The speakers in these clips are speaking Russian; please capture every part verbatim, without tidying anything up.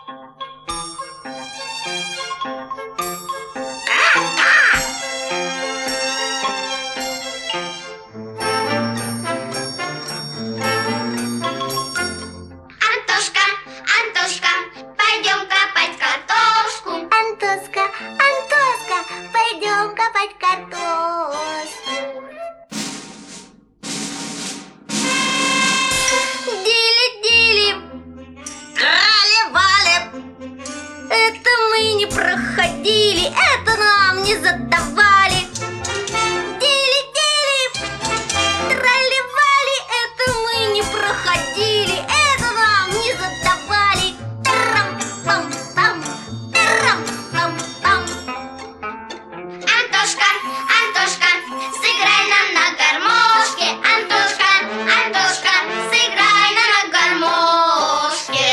Антошка, Антошка, пойдем копать картошку. Антошка, Антошка, пойдем копать картошку. Дили-дили, крали-вали. Это мы не проходили, это нам не задавали. Дили-дили, трали-вали. Это мы не проходили, это нам не задавали. Тарам-пам-пам, тарам-пам-пам. Антошка, Антошка, сыграй нам на гармошке. Антошка, Антошка, сыграй нам на гармошке.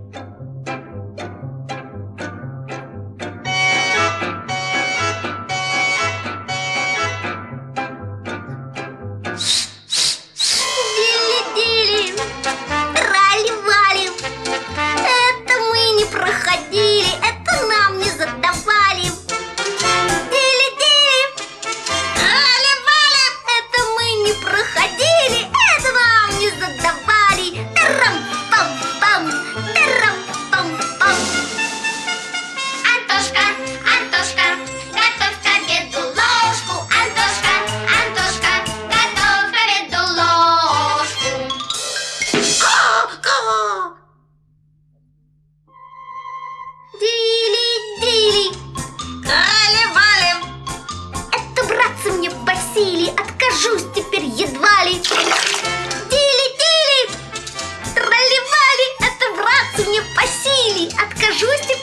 Дили-дили, трали-вали. Это мы не проходили, это нам не задавали. Дили-дили, трали-вали. Это мы не проходили, это нам не задавали. Тарам-пам-пам, тарам-пам-пам. Антошка, Антошка, готовь к обеду ложку. Антошка, Антошка, готовь к обеду ложку. Ка-ка! Дили-дили, крали-вали. Это братцы мне посили, откажусь теперь едва ли. Дили-дили, трали-вали. Это братцы мне посили, откажусь теперь